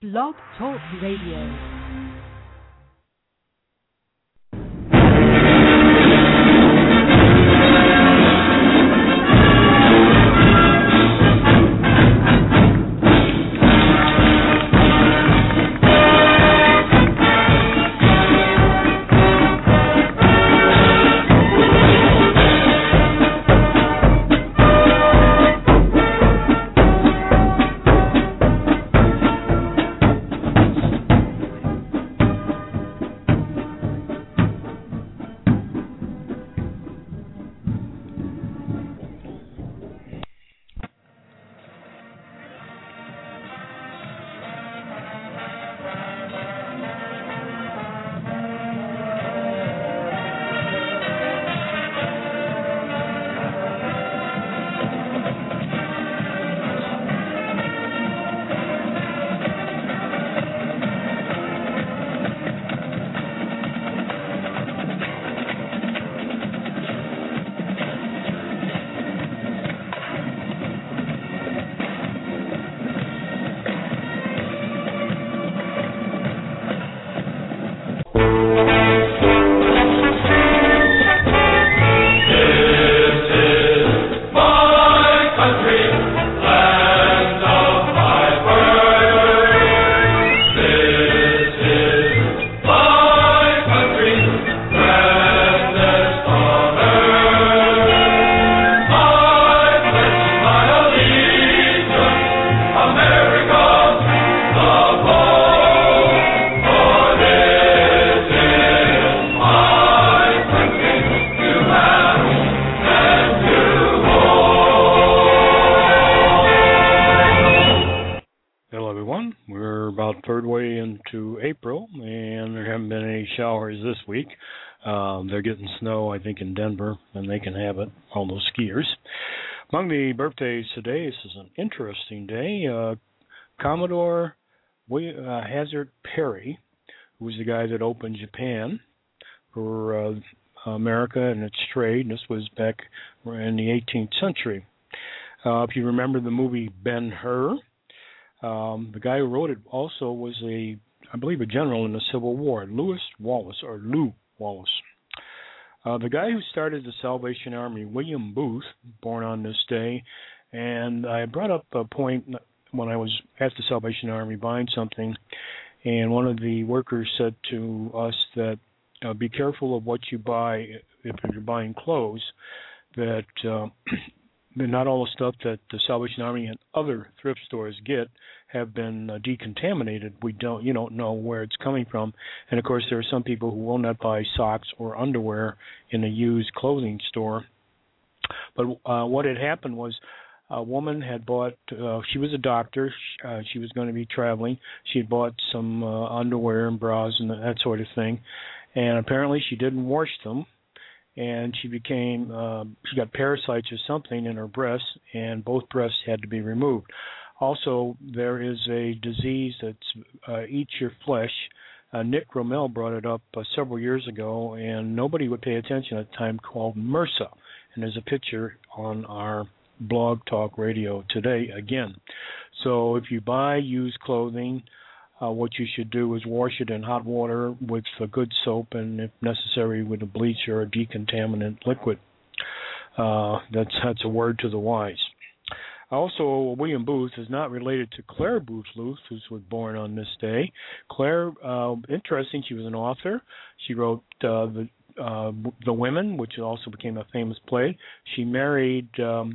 Blog Talk Radio. They're getting snow, I think, in Denver, and they can have it, all those skiers. Among the birthdays today, this is an interesting day. Commodore Hazard Perry, who was the guy that opened Japan for America and its trade. This was back in the 18th century. If you remember the movie Ben-Hur, the guy who wrote it also was I believe, a general in the Civil War, Lew Wallace. The guy who started the Salvation Army, William Booth, born on this day, and I brought up a point when I was at the Salvation Army buying something, and one of the workers said to us that be careful of what you buy if you're buying clothes, that not all the stuff that the Salvation Army and other thrift stores get have been decontaminated. You don't know where it's coming from. And of course, there are some people who will not buy socks or underwear in a used clothing store. But what had happened was a woman had bought, she was a doctor, she was going to be traveling, she had bought some underwear and bras and that sort of thing, and apparently she didn't wash them, and she got parasites or something in her breasts, and both breasts had to be removed. Also, there is a disease that eats your flesh. Nick Rommel brought it up several years ago, and nobody would pay attention at the time, called MRSA. And there's a picture on our Blog Talk Radio today again. So if you buy used clothing, what you should do is wash it in hot water with a good soap, and if necessary with a bleach or a decontaminant liquid. That's a word to the wise. Also, William Booth is not related to Clare Boothe Luce, who was born on this day. Clare, interesting, she was an author. She wrote The Women, which also became a famous play. She married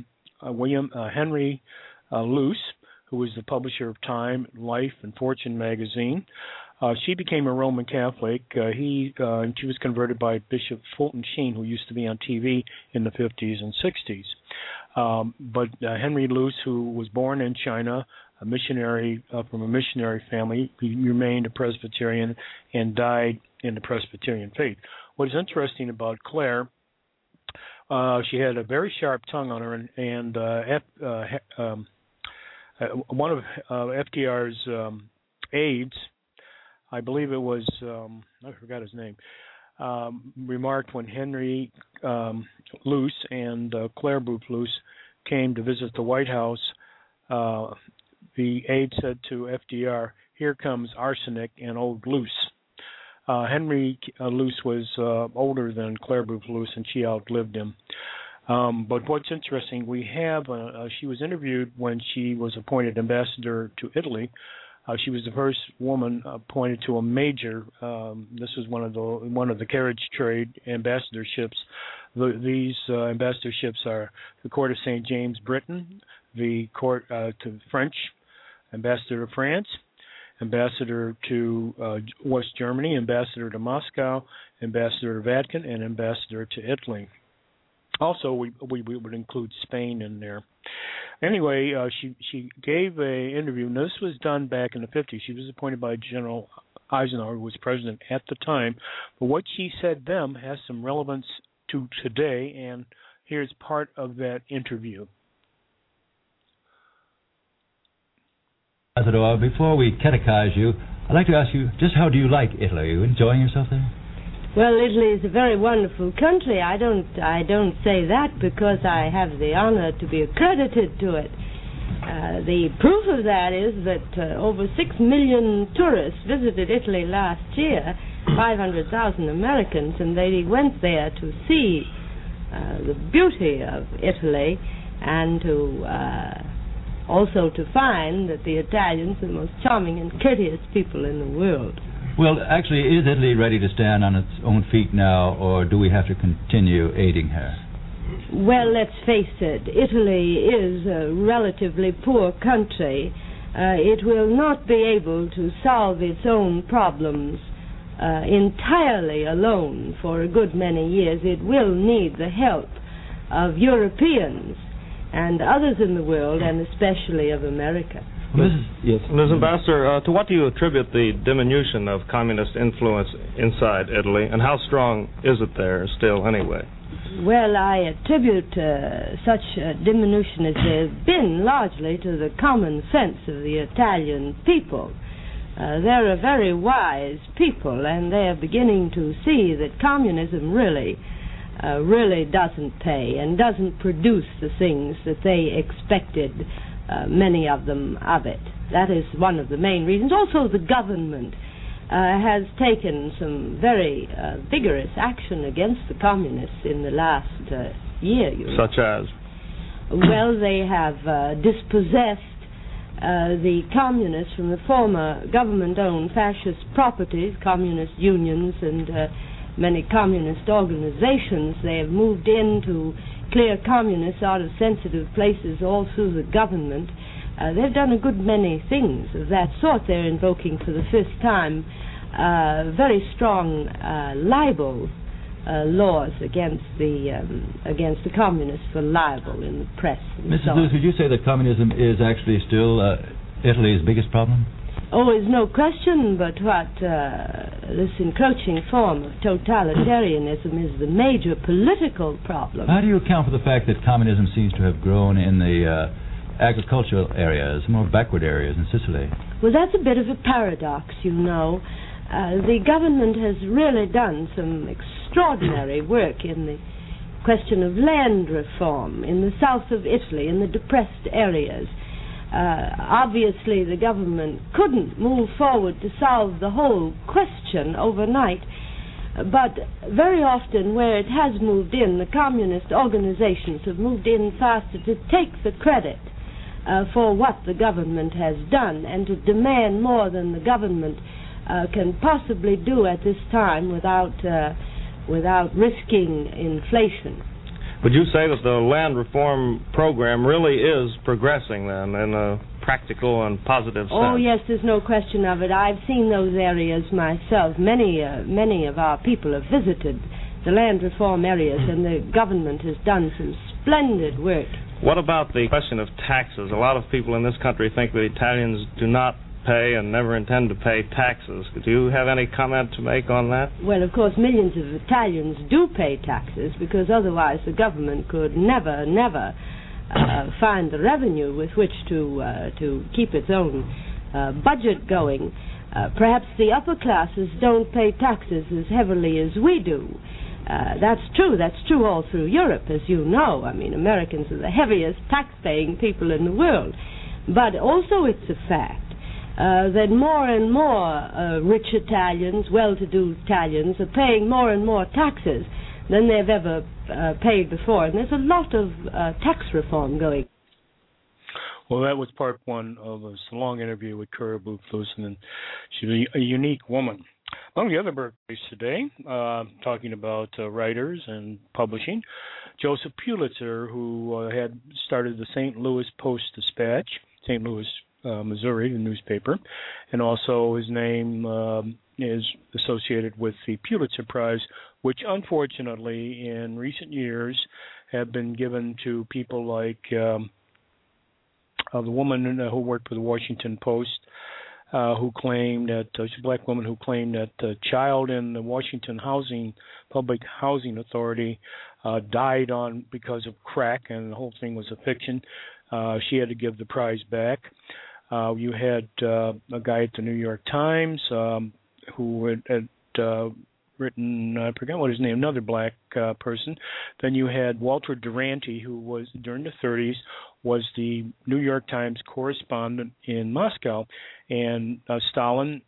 Henry Luce, who was the publisher of Time, Life, and Fortune magazine. She became a Roman Catholic. She was converted by Bishop Fulton Sheen, who used to be on TV in the 50s and 60s. But Henry Luce, who was born in China, a missionary from a missionary family, he remained a Presbyterian and died in the Presbyterian faith. What is interesting about Clare, she had a very sharp tongue on her, and one of FDR's aides, I believe it was, I forgot his name, remarked when Henry Luce and Clare Boothe Luce came to visit the White House, the aide said to FDR, Here Comes Arsenic and Old Luce. Henry Luce was older than Clare Boothe Luce, and she outlived him. But what's interesting, we have, she was interviewed when she was appointed ambassador to Italy. She was the first woman appointed to a major. This was one of the carriage trade ambassadorships. These ambassadorships are the Court of St. James, Britain, the Court to French, ambassador to France, ambassador to West Germany, ambassador to Moscow, ambassador to Vatican, and ambassador to Italy. Also, we would include Spain in there. Anyway, she gave an interview, and this was done back in the 50s. She was appointed by General Eisenhower, who was president at the time. But what she said then has some relevance to today, and here's part of that interview. Ambassador, before we catechize you, I'd like to ask you, just how do you like Italy? Are you enjoying yourself there? Well, Italy is a very wonderful country. I don't say that because I have the honor to be accredited to it. The proof of that is that over 6 million tourists visited Italy last year, 500,000 Americans, and they went there to see the beauty of Italy and to also to find that the Italians are the most charming and courteous people in the world. Well, actually, is Italy ready to stand on its own feet now, or do we have to continue aiding her? Well, let's face it, Italy is a relatively poor country. It will not be able to solve its own problems entirely alone for a good many years. It will need the help of Europeans and others in the world, and especially of America. Yes. Ms. Ambassador, to what do you attribute the diminution of communist influence inside Italy, and how strong is it there still anyway? Well, I attribute such a diminution as there has been largely to the common sense of the Italian people. They're a very wise people, and they are beginning to see that communism really doesn't pay and doesn't produce the things that they expected, many of them of it. That is one of the main reasons. Also, the government has taken some very vigorous action against the communists in the last year. Such as? Well, they have dispossessed the communists from the former government-owned fascist properties, communist unions, and many communist organizations. They have moved in to clear communists out of sensitive places all through the government. They've done a good many things of that sort. They're invoking for the first time very strong libel laws against the communists for libel in the press. Mrs. Luce, would you say that communism is actually still Italy's biggest problem? Oh, there's no question but what this encroaching form of totalitarianism is the major political problem. How do you account for the fact that communism seems to have grown in the agricultural areas, more backward areas in Sicily? Well, that's a bit of a paradox, you know. The government has really done some extraordinary work in the question of land reform in the south of Italy, in the depressed areas. Obviously, the government couldn't move forward to solve the whole question overnight, but very often where it has moved in, the communist organizations have moved in faster to take the credit for what the government has done and to demand more than the government can possibly do at this time without risking inflation. Would you say that the land reform program really is progressing then in a practical and positive sense? Oh yes, there's no question of it. I've seen those areas myself. Many of our people have visited the land reform areas, and the government has done some splendid work. What about the question of taxes? A lot of people in this country think that Italians do not pay and never intend to pay taxes. Do you have any comment to make on that? Well, of course, millions of Italians do pay taxes because otherwise the government could never find the revenue with which to keep its own budget going. Perhaps the upper classes don't pay taxes as heavily as we do. That's true. That's true all through Europe, as you know. I mean, Americans are the heaviest tax-paying people in the world. But also it's a fact that more and more rich Italians, well-to-do Italians, are paying more and more taxes than they've ever paid before. And there's a lot of tax reform going. Well, that was part one of a long interview with Cura Boutros, and she's a unique woman. Among the other birthdays today, talking about writers and publishing, Joseph Pulitzer, who had started the St. Louis Post-Dispatch, St. Louis, Missouri, the newspaper, and also his name is associated with the Pulitzer Prize, which unfortunately in recent years have been given to people like the woman who worked for the Washington Post, who claimed that she's a black woman who claimed that a child in the Washington Public Housing Authority died because of crack, and the whole thing was a fiction. She had to give the prize back. You had a guy at the New York Times who had written, I forgot what his name, another black person. Then you had Walter Duranty, who was, during the 30s, was the New York Times correspondent in Moscow, and Stalin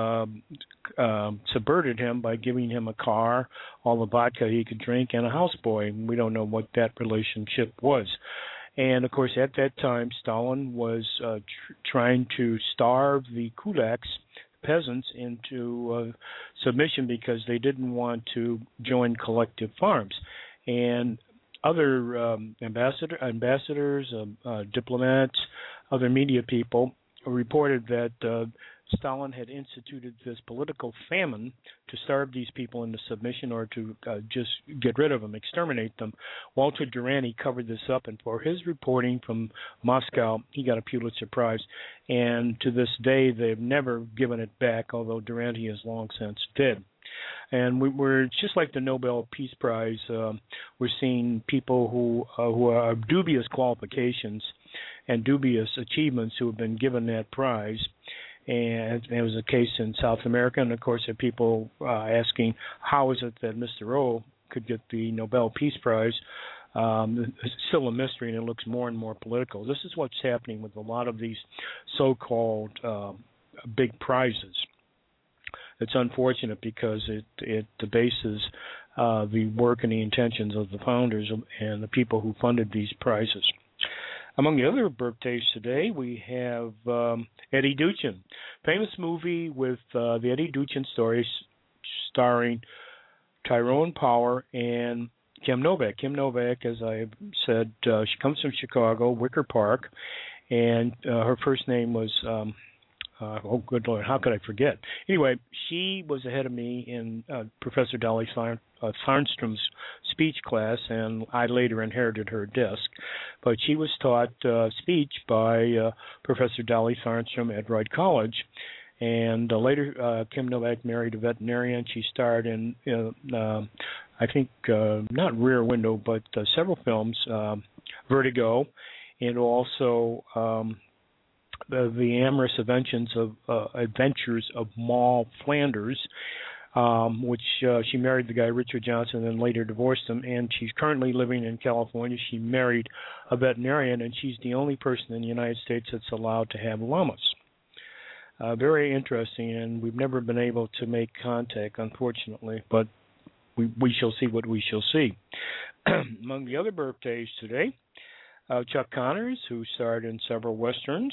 subverted him by giving him a car, all the vodka he could drink, and a houseboy. We don't know what that relationship was. And, of course, at that time, Stalin was trying to starve the kulaks, peasants, into submission because they didn't want to join collective farms. And other ambassadors, diplomats, other media people reported that Stalin had instituted this political famine to starve these people into submission or to just get rid of them, exterminate them. Walter Duranty covered this up, and for his reporting from Moscow, he got a Pulitzer Prize. And to this day, they've never given it back, although Duranty is long since dead. And we're just like the Nobel Peace Prize. We're seeing people who are of dubious qualifications and dubious achievements who have been given that prize. And there was a case in South America, and of course there are people asking how is it that Mr. O could get the Nobel Peace Prize. It's still a mystery, and it looks more and more political. This is what's happening with a lot of these so-called big prizes. It's unfortunate because it debases the work and the intentions of the founders and the people who funded these prizes. Among the other birthdays today, we have Eddie Duchin, famous movie with the Eddie Duchin story starring Tyrone Power and Kim Novak. Kim Novak, as I said, she comes from Chicago, Wicker Park, and her first name was, oh, good Lord, how could I forget? Anyway, she was ahead of me in Professor Dolly Farnstrom's speech class, and I later inherited her desk. But she was taught speech by Professor Dolly Farnstrom at Royd College. And later, Kim Novak married a veterinarian. She starred in, I think, not Rear Window, but several films, Vertigo, and also the amorous adventures of Moll Flanders, which she married the guy Richard Johnson and then later divorced him, and she's currently living in California. She married a veterinarian, and she's the only person in the United States that's allowed to have llamas. Very interesting, and we've never been able to make contact, unfortunately, but we shall see what we shall see. Among the other birthdays today, Chuck Connors, who starred in several westerns,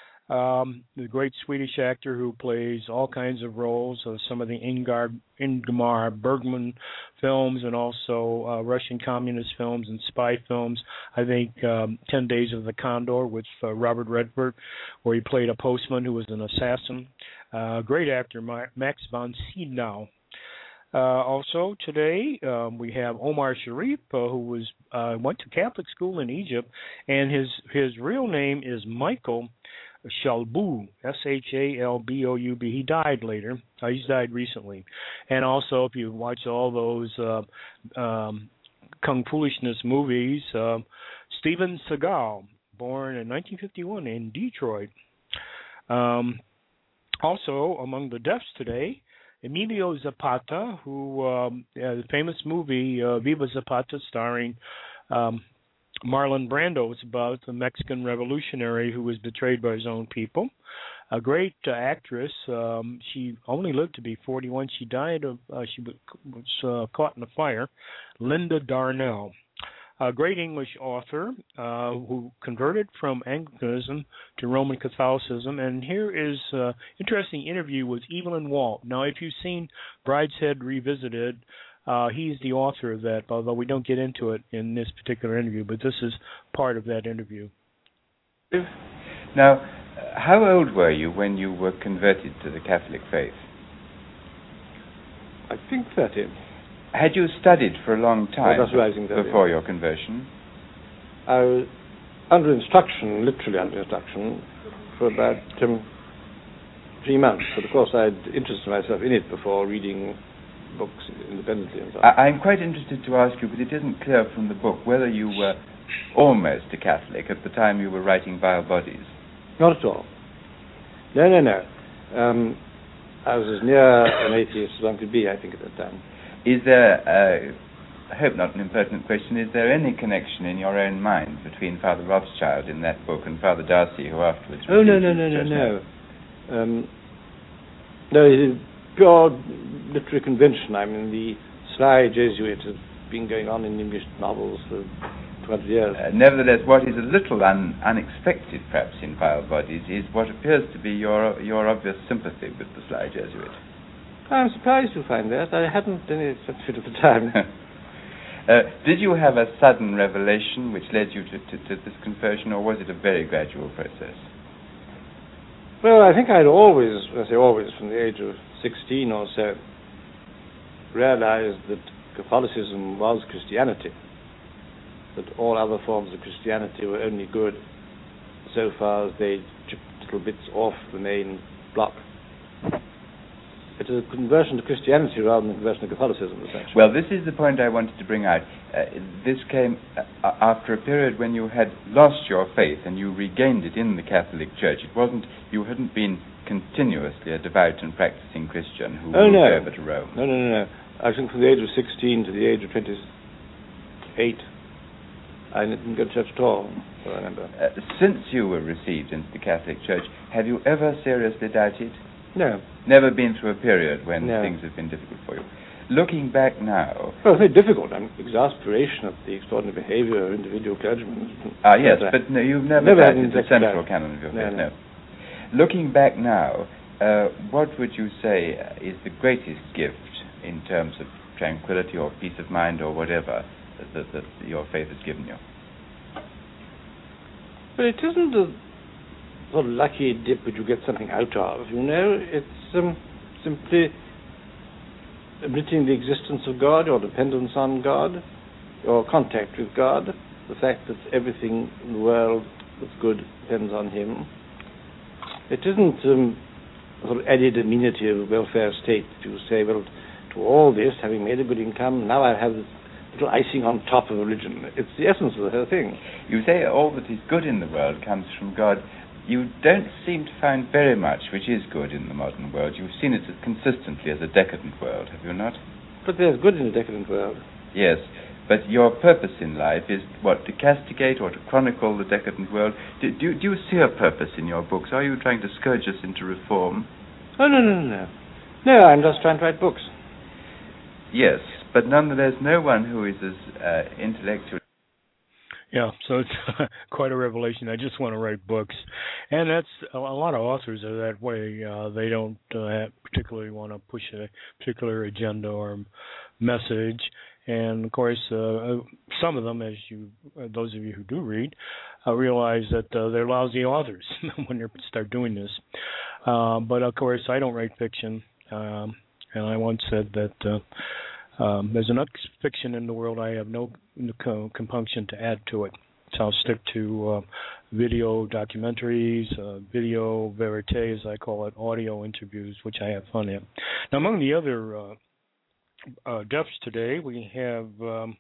the great Swedish actor who plays all kinds of roles, some of the Ingmar Bergman films and also Russian communist films and spy films. I think 10 Days of the Condor with Robert Redford, where he played a postman who was an assassin. Great actor, Max von Sydow. Also today we have Omar Sharif, who went to Catholic school in Egypt, and his real name is Michael Shalboub, Shalboub. He died later. He's died recently. And also, if you watch all those Kung Foolishness movies, Steven Seagal, born in 1951 in Detroit. Also, among the deaths today, Emilio Zapata, who the famous movie Viva Zapata, starring Marlon Brando. It's about the Mexican revolutionary who was betrayed by his own people. a great actress. She only lived to be 41. She died of she was caught in a fire. Linda Darnell, a great English author who converted from Anglicanism to Roman Catholicism. And here is an interesting interview with Evelyn Waugh. Now, if you've seen Brideshead Revisited, he's the author of that, although we don't get into it in this particular interview, but this is part of that interview. Now, how old were you when you were converted to the Catholic faith? I think 30. Had you studied for a long time before your conversion? I was under instruction, literally under instruction, for about 3 months. But of course I'd interested myself in it before, reading books independently and so on. I'm quite interested to ask you, but it isn't clear from the book, whether you were almost a Catholic at the time you were writing Vile Bodies. Not at all. No. I was as near an atheist as one could be, I think, at that time. Is there, I hope not an impertinent question, is there any connection in your own mind between Father Rothschild in that book and Father Darcy, who afterwards... Oh, no. No, it is pure literary convention. I mean, the sly Jesuit has been going on in English novels for 20 years. Nevertheless, what is a little unexpected, perhaps, in Vile Bodies is what appears to be your obvious sympathy with the sly Jesuit. I'm surprised to find that. I hadn't any such fit at the time. Did you have a sudden revelation which led you to this conversion, or was it a very gradual process? Well, I think I'd always, from the age of 16 or so, realized that Catholicism was Christianity, that all other forms of Christianity were only good so far as they chipped little bits off the main block. It is a conversion to Christianity rather than a conversion to Catholicism, essentially. Well, this is the point I wanted to bring out. This came after a period when you had lost your faith and you regained it in the Catholic Church. It wasn't, you hadn't been continuously a devout and practicing Christian who moved over to Rome. No. I think from the age of 16 to the age of 28, I didn't go to church at all, so I remember. Since you were received into the Catholic Church, have you ever seriously doubted? No. Never been through a period when things have been difficult for you. Looking back now... Well, it's very difficult. Exasperation at the extraordinary behavior of individual clergymen. Yes, but no, you've never doubted the central canon of your faith. No. Looking back now, what would you say is the greatest gift in terms of tranquility or peace of mind or whatever that your faith has given you? Well, it isn't a sort of lucky dip which you get something out of, you know. It's simply admitting the existence of God, your dependence on God, your contact with God, the fact that everything in the world that's good depends on Him. It isn't a sort of added amenity of a welfare state to say, well, to all this, having made a good income, now I have this little icing on top of religion. It's the essence of the whole thing. You say all that is good in the world comes from God. You don't seem to find very much which is good in the modern world. You've seen it consistently as a decadent world, have you not? But there's good in a decadent world. Yes, but your purpose in life is, what, to castigate or to chronicle the decadent world? Do you see a purpose in your books? Are you trying to scourge us into reform? Oh, no. No, I'm just trying to write books. Yes, but nonetheless, no one who is as intellectual... Yeah, so it's quite a revelation. I just want to write books. And that's a lot of authors are that way. They don't particularly want to push a particular agenda or message. And, of course, some of them, as those of you who do read, realize that they're lousy authors when they start doing this. But, of course, I don't write fiction. And I once said that... there's enough fiction in the world. I have no compunction to add to it. So I'll stick to video documentaries, video verite, as I call it, audio interviews, which I have fun at. Now, among the other deaths today, we have,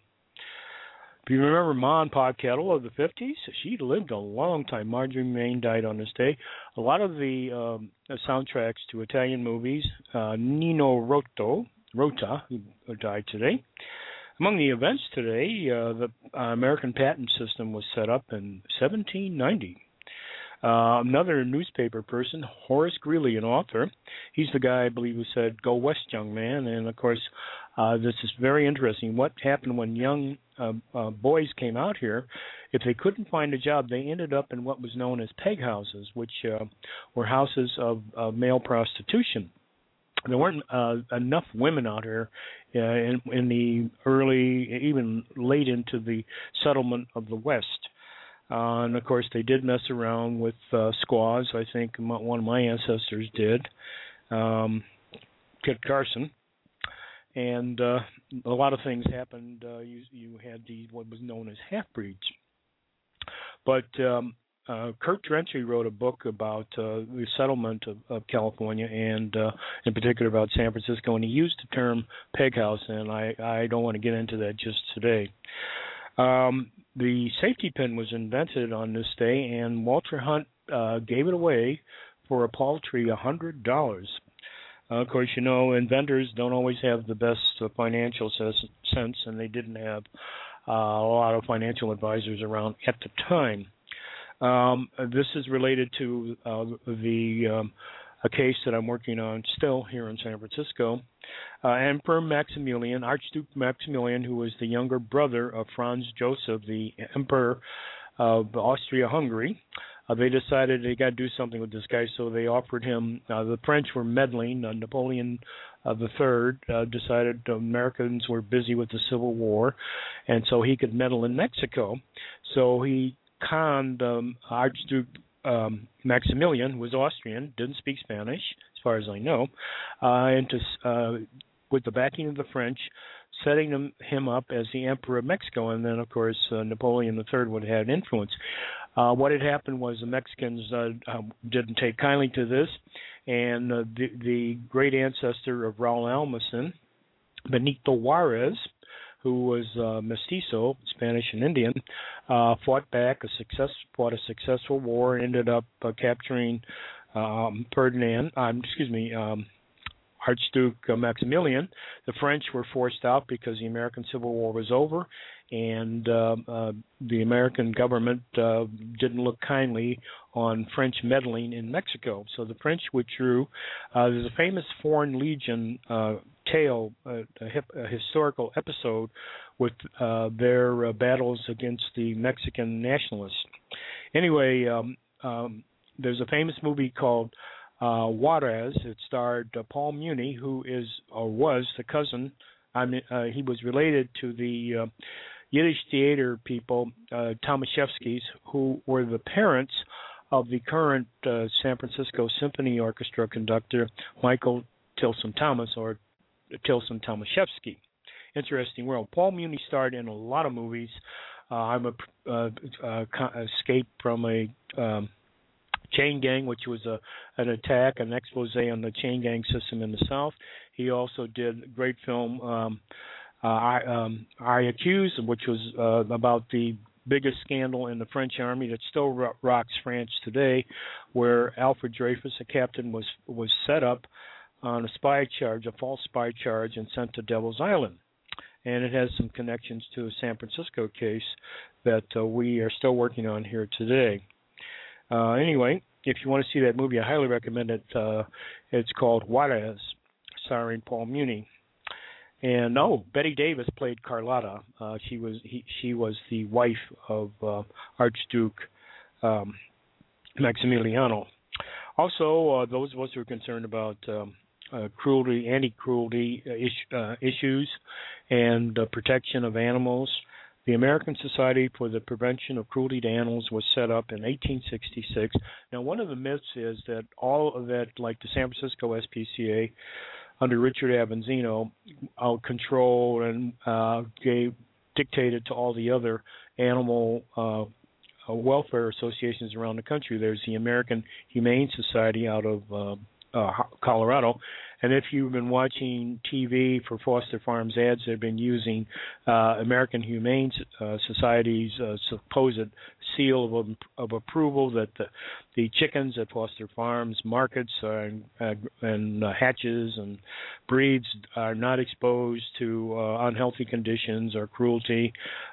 if you remember Mon Podkettle of the 50s, she lived a long time. Marjorie Main died on this day. A lot of the soundtracks to Italian movies, Nino Rota, who died today. Among the events today, the American patent system was set up in 1790. Another newspaper person, Horace Greeley, an author. He's the guy, I believe, who said, "Go west, young man." And, of course, this is very interesting. What happened when young boys came out here, if they couldn't find a job, they ended up in what was known as peg houses, which were houses of male prostitution. There weren't enough women out here in the early, even late into the settlement of the West. And, of course, they did mess around with squaws. I think one of my ancestors did, Kit Carson. And a lot of things happened. You had what was known as half-breeds. But Kurt Gentry wrote a book about the settlement of California and in particular about San Francisco, and he used the term peg house, and I don't want to get into that just today. The safety pin was invented on this day, and Walter Hunt gave it away for a paltry $100. Of course, you know, inventors don't always have the best financial sense, and they didn't have a lot of financial advisors around at the time. This is related to a case that I'm working on still here in San Francisco. Emperor Maximilian, Archduke Maximilian, who was the younger brother of Franz Joseph, the Emperor of Austria-Hungary, they decided they got to do something with this guy, so they offered him, the French were meddling, Napoleon III decided Americans were busy with the Civil War, and so he could meddle in Mexico. So he conned Archduke Maximilian, who was Austrian, didn't speak Spanish, as far as I know, with the backing of the French, setting him up as the Emperor of Mexico, and then, of course, Napoleon III would have had influence. What had happened was the Mexicans didn't take kindly to this, and the great ancestor of Raul Almason, Benito Juarez, who was mestizo, Spanish and Indian, fought back, fought a successful war, ended up capturing Archduke Maximilian. The French were forced out because the American Civil War was over, and the American government didn't look kindly on French meddling in Mexico. So the French withdrew. There's a famous Foreign Legion tale, a historical episode with their battles against the Mexican nationalists. Anyway, there's a famous movie called Juarez. It starred Paul Muni, who was the cousin. He was related to the Yiddish theater people, Tomaszewskis, who were the parents of the current San Francisco Symphony Orchestra conductor, Michael Tilson Thomas, or Tilson Tomaszewski. Interesting world. Paul Muni starred in a lot of movies. Escaped from a chain gang, which was an attack, an expose on the chain gang system in the South. He also did a great film, I Accuse, which was about the biggest scandal in the French army that still rocks France today, where Alfred Dreyfus, a captain, was set up on a false spy charge, and sent to Devil's Island. And it has some connections to a San Francisco case that we are still working on here today. Anyway, if you want to see that movie, I highly recommend it. It's called Juarez, starring Paul Muni. And Betty Davis played Carlotta. She was the wife of Archduke Maximiliano. Also, those of us who are concerned about cruelty, anti-cruelty issues, and protection of animals, the American Society for the Prevention of Cruelty to Animals was set up in 1866. Now, one of the myths is that all of that, like the San Francisco SPCA, under Richard Avanzino, controlled and dictated to all the other animal welfare associations around the country. There's the American Humane Society out of Colorado, And if you've been watching TV for Foster Farms ads, they've been using American Humane Society's supposed seal of approval that the chickens at Foster Farms markets and hatches and breeds are not exposed to unhealthy conditions or cruelty,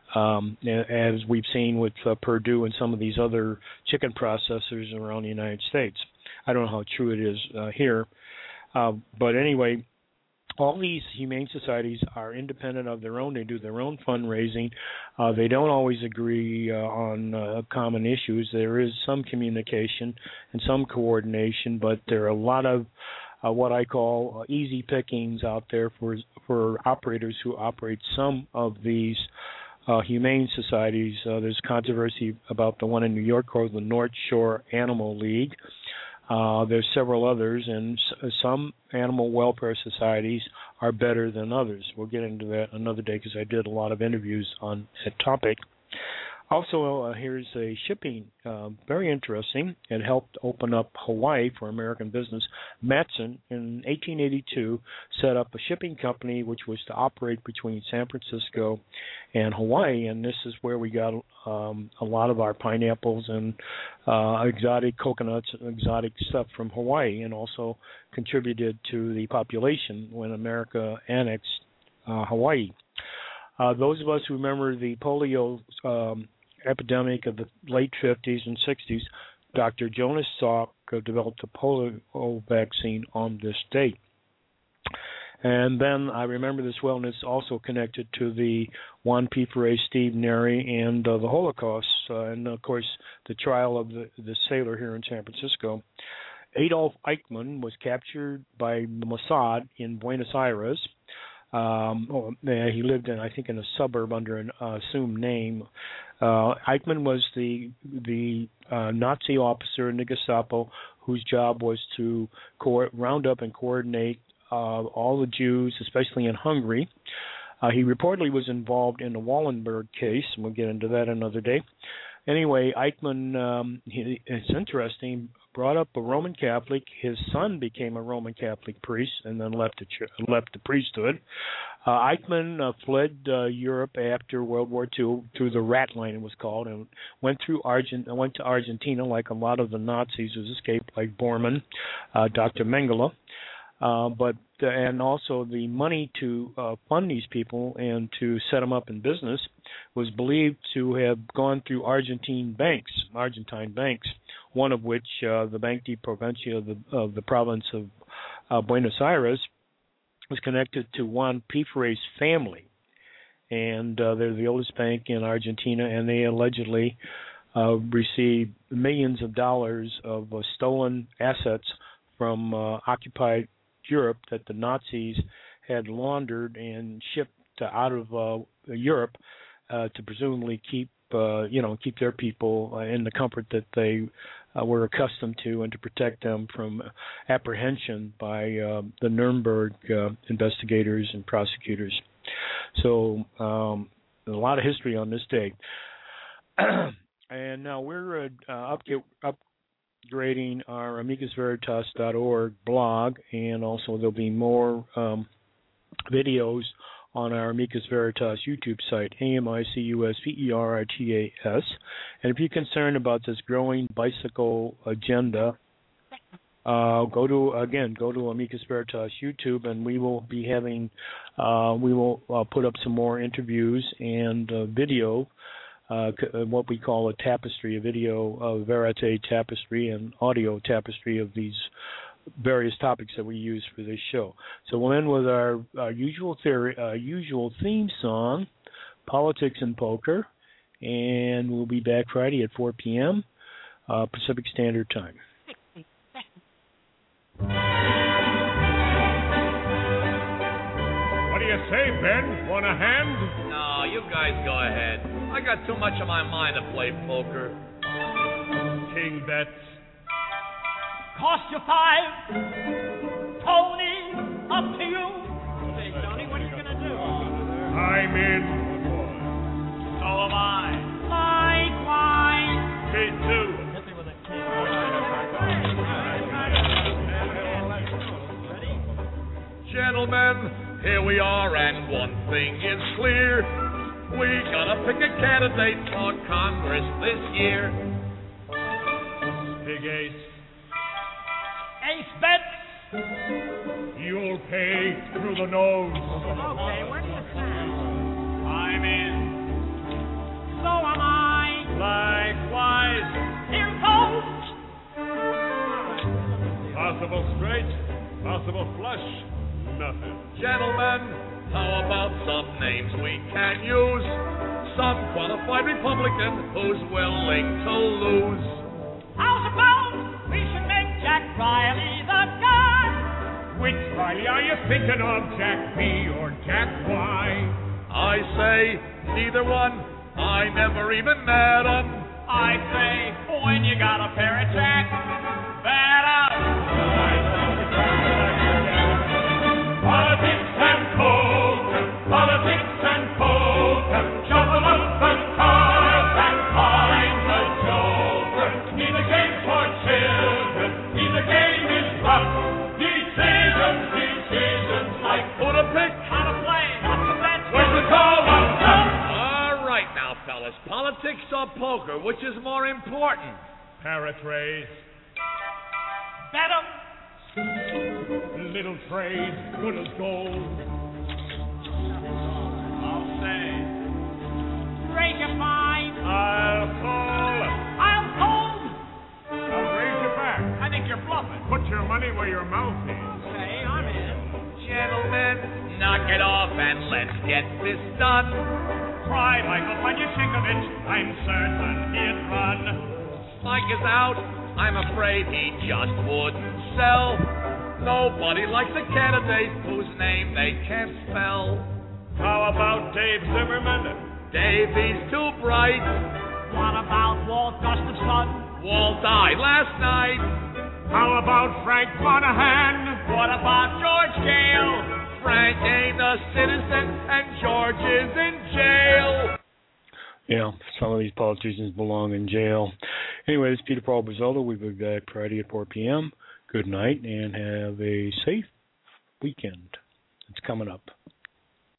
as we've seen with Purdue and some of these other chicken processors around the United States. I don't know how true it is here. But anyway, all these humane societies are independent of their own. They do their own fundraising. They don't always agree on common issues. There is some communication and some coordination, but there are a lot of what I call easy pickings out there for operators who operate some of these humane societies. There's controversy about the one in New York called the North Shore Animal League. There's several others, and some animal welfare societies are better than others. We'll get into that another day because I did a lot of interviews on that topic. Also, here's a shipping, very interesting. It helped open up Hawaii for American business. Matson, in 1882, set up a shipping company which was to operate between San Francisco and Hawaii, and this is where we got a lot of our pineapples and exotic coconuts and exotic stuff from Hawaii, and also contributed to the population when America annexed Hawaii. Those of us who remember the polio epidemic of the late 50s and 60s, Dr. Jonas Salk developed a polio vaccine on this date. And then I remember this well, and it's also connected to the Juan P. Ferrer, Steve Neri, and the Holocaust, and, of course, the trial of the sailor here in San Francisco. Adolf Eichmann was captured by the Mossad in Buenos Aires. He lived in, I think, in a suburb under an assumed name. Eichmann was the Nazi officer in the Gestapo whose job was to round up and coordinate all the Jews, especially in Hungary. He reportedly was involved in the Wallenberg case, and we'll get into that another day. Anyway, Eichmann, it's interesting, brought up a Roman Catholic. His son became a Roman Catholic priest and then left the priesthood. Eichmann fled Europe after World War II through the Rat Line, it was called, and went to Argentina like a lot of the Nazis who escaped, like Bormann, Dr. Mengele. And also the money to fund these people and to set them up in business was believed to have gone through Argentine banks, one of which, the Bank de Provincia of the province of Buenos Aires, was connected to Juan P. Ferrer's family. And they're the oldest bank in Argentina, and they allegedly received millions of dollars of stolen assets from occupied Europe that the Nazis had laundered and shipped out of Europe to presumably keep their people in the comfort that they were accustomed to, and to protect them from apprehension by the Nuremberg investigators and prosecutors. So a lot of history on this day. And now we're upgrading our amicusveritas.org blog, and also there'll be more videos on our Amicus Veritas YouTube site, AMICUSVERITAS. And if you're concerned about this growing bicycle agenda, go to Amicus Veritas YouTube, and we will be having, put up some more interviews and video, what we call a tapestry, a video verite tapestry and audio tapestry of these various topics that we use for this show. So we'll end with our usual theme song, Politics and Poker, and we'll be back Friday at 4 p.m. Pacific Standard Time. What do you say, Ben? Want a hand? No, you guys go ahead. I got too much on my mind to play poker. King bets. Cost you 5. Tony, up to you. Hey, Tony, what are you going to do? I'm in. So am I. Likewise. Me too. Hit me with a key. Gentlemen, here we are, and one thing is clear. We gotta pick a candidate for Congress this year. Big Ace. Ace bets. You'll pay through the nose. Okay, where do you stand? I'm in. So am I. Likewise. Here goes. Possible straight, possible flush, nothing. Gentlemen, how about some names we can use? Some qualified Republican who's willing to lose. How's about we should make Jack Riley the guy? Which Riley are you thinking of, Jack B or Jack Y? I say neither one. I never even met him. I say when you got a pair of Jack, bet up. Politics and poker, politics and poker, shuffle up the cards and find the joker. Neither game for children, neither game is rough. Decisions like Who to pick? How to play, what's the bet? where's the call of love? All right now, fellas. Politics or poker, which is more important? Paratrays, Bet 'em. little trade, good as gold. I'll say. Raise your fine. I'll call. I'll hold. I'll raise you back. I think you're bluffing. Put your money where your mouth is. Okay, I'm in. Gentlemen, knock it off and let's get this done. Try Michael when you think of it. I'm certain he'd run. Mike is out. I'm afraid he just wouldn't sell. Nobody likes a candidate whose name they can't spell. How about Dave Zimmerman? Davey's too bright. What about Walt Gustafson? Walt died last night. How about Frank Monahan? What about George Gale? Frank ain't a citizen and George is in jail. Yeah, some of these politicians belong in jail. Anyway, this is Peter Paul Bozzolo. We'll be back Friday at 4 p.m. Good night and have a safe weekend. It's coming up.